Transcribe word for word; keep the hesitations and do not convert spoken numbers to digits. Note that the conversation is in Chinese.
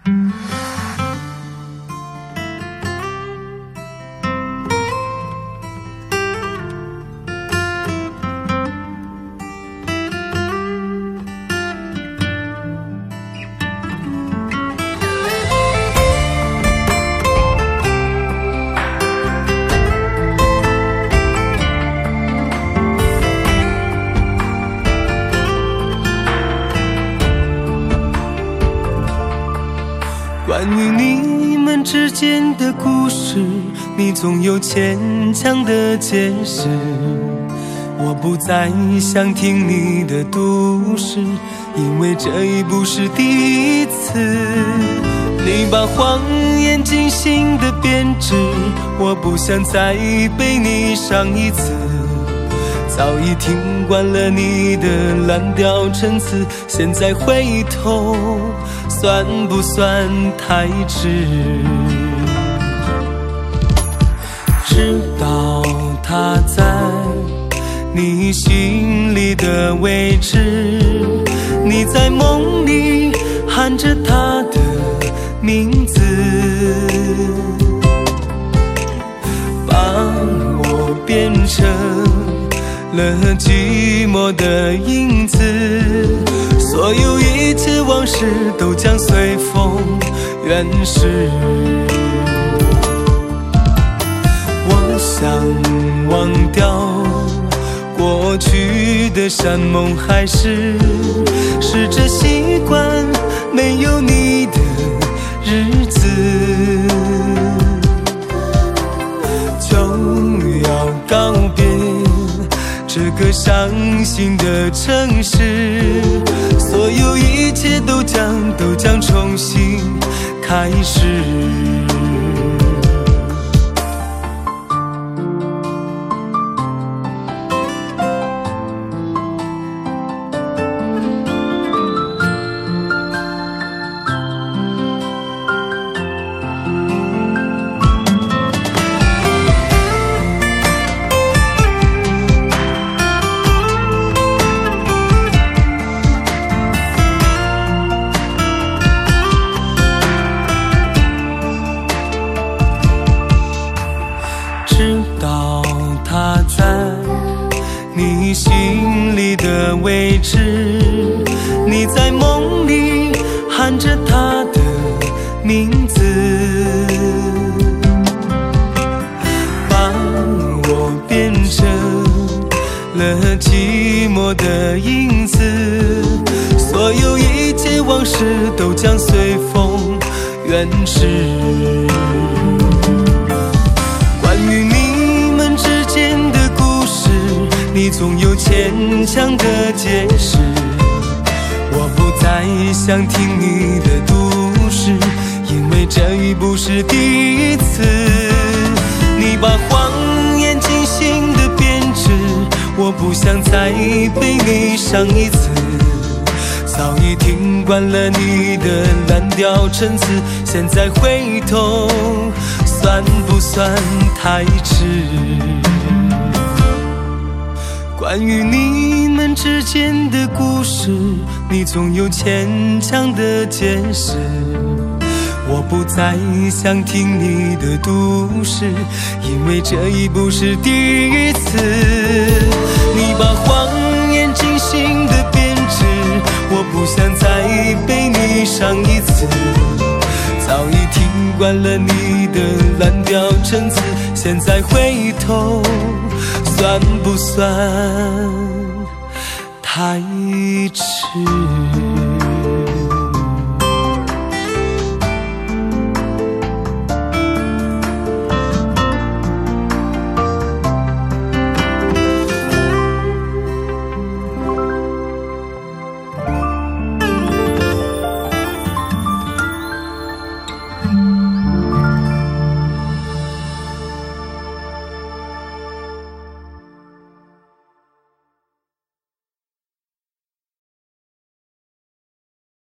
关于你们之间的故事，你总有牵强的解释。我不再想听你的都市，因为这已不是第一次。你把谎言精心的编织，我不想再被你伤一次。早已听惯了你的蓝调陈词，现在回头算不算太迟？知道他在你心里的位置，你在梦里喊着他的名字，把我变成了寂寞的影子，所有一切往事都将随风远逝。我想忘掉过去的山盟海誓，试着习惯没有你的日子，就要告别这个伤心的城市，所有一切都将都将重新开始。知道他在你心里的位置，你在梦里喊着他的名字，把我变成了寂寞的影子，所有一切往事都将随风远逝。关于你们之间的故事，你总有牵强的解释。我不再想听你的都市，因为这已不是第一次。你把谎言精心的编织，我不想再被你伤一次。早已听惯了你的蓝调陈词，现在回头算不算太迟？关于你们之间的故事，你总有牵强的解释。我不再想听你的都市，因为这已不是第一次。你把谎言精心的编织，我不想再被你伤一次。早已听惯了你的蓝调陈词，现在回头算不算太迟？